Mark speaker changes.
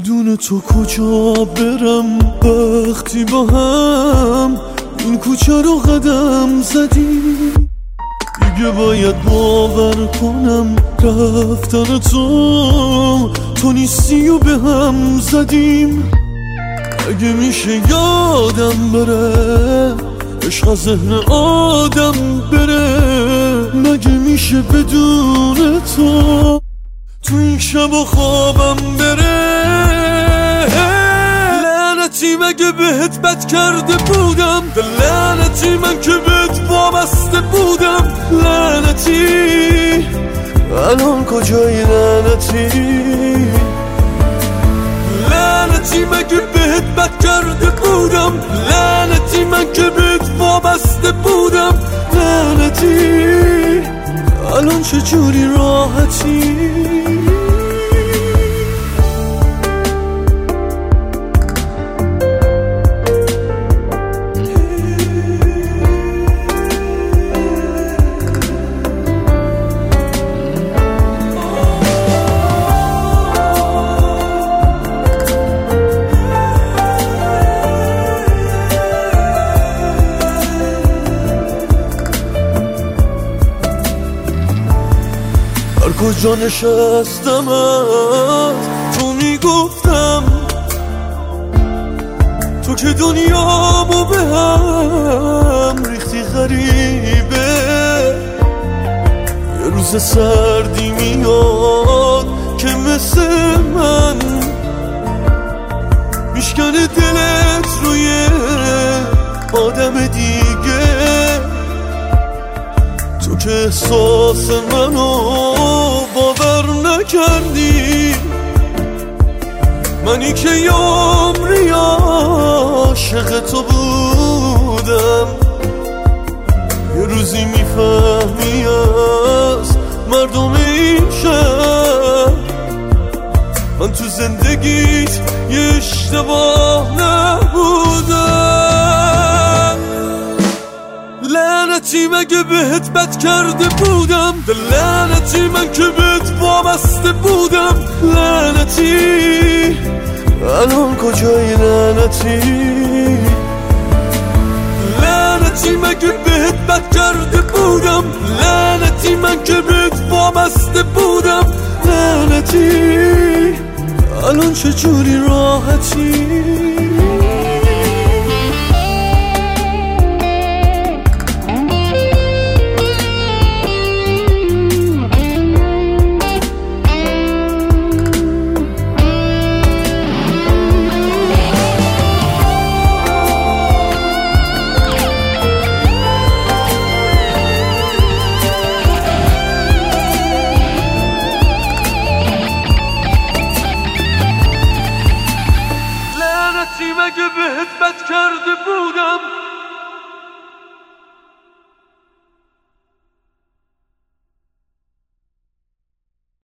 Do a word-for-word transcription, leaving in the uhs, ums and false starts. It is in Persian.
Speaker 1: بدون تو کجا برم وقتی با هم این کوچه رو قدم زدیم؟ دیگه باید باور کنم رفتن تو تو نیستی و به هم زدیم. اگه میشه یادم بره عشق از ذهن آدم بره، مگه میشه بدون تو تو این شب و خوابم بره؟ لعنتی مگه بهت بد کرده بودم؟ لعنتی من که بهت وابسته بودم. لعنتی الان کجایی؟ لعنتی لعنتی مگه بهت بد کرده بودم؟ لعنتی من که بهت وابسته بودم. لعنتی الان چجوری راحتی؟ کجا نشستم تو میگفتم تو که دنیامو به هم ریختی غریبه. یه روز سردی میاد که مثل من میشکنه دلت روی آدم دیگه. تو که احساس منو باور نکردی، منی که یه عمری عاشق تو بودم. یه روزی میفهمی از مردم این شهر من تو زندگیت یه اشتباه نبودم. لعنتی مگه بهت بد کرده بودم؟ لعنتی من که بهت وابسته بودم. لعنتی الان کجایی؟ لعنتی لعنتی مگه بهت بد کرده بودم؟ لعنتی من که بهت وابسته بودم. لعنتی الان چجوری راحتی؟
Speaker 2: مگه بهت بد کرده بودم؟